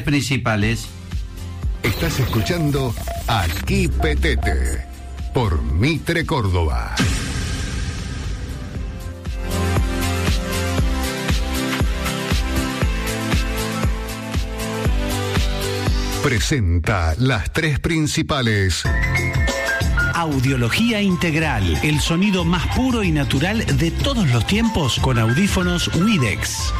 principales. Estás escuchando Aquí Petete por Mitre Córdoba. Presenta las tres principales. Audiología Integral, el sonido más puro y natural de todos los tiempos con audífonos Widex.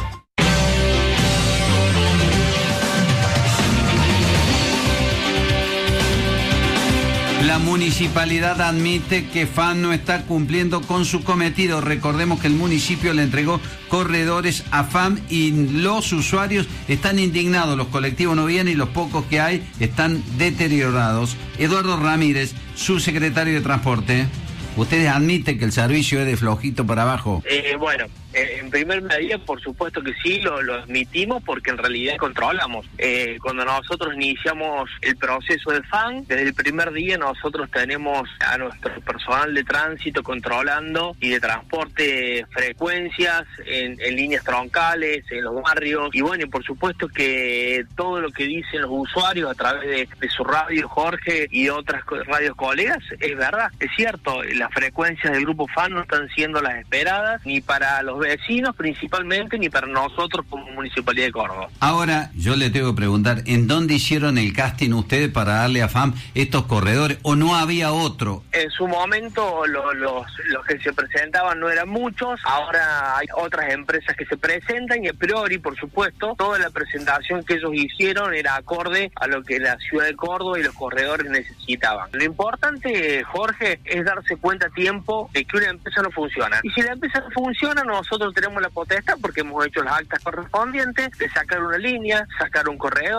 La municipalidad admite que FAM no está cumpliendo con su cometido. Recordemos que el municipio le entregó corredores a FAM y los usuarios están indignados. Los colectivos no vienen y los pocos que hay están deteriorados. Eduardo Ramírez, subsecretario de Transporte. ¿Ustedes admiten que el servicio es de flojito para abajo? Bueno, en primer medida, por supuesto que sí, lo admitimos porque en realidad controlamos. Cuando nosotros iniciamos el proceso de FAM, desde el primer día nosotros tenemos a nuestro personal de tránsito controlando y de transporte frecuencias en líneas troncales, en los barrios. Y bueno, por supuesto que todo lo que dicen los usuarios a través de su radio, Jorge, y de otras radios colegas, es verdad, es cierto. Las frecuencias del grupo FAM no están siendo las esperadas, ni para los vecinos principalmente, ni para nosotros como Municipalidad de Córdoba. Ahora, yo le tengo que preguntar, ¿en dónde hicieron el casting ustedes para darle a FAM estos corredores? ¿O no había otro? En su momento los que se presentaban no eran muchos, ahora hay otras empresas que se presentan y a priori, por supuesto, toda la presentación que ellos hicieron era acorde a lo que la ciudad de Córdoba y los corredores necesitaban. Lo importante, Jorge, es darse cuenta a tiempo de que una empresa no funciona. Y si la empresa no funciona, nosotros tenemos la potestad, porque hemos hecho las actas correspondientes, de sacar una línea, sacar un corredor,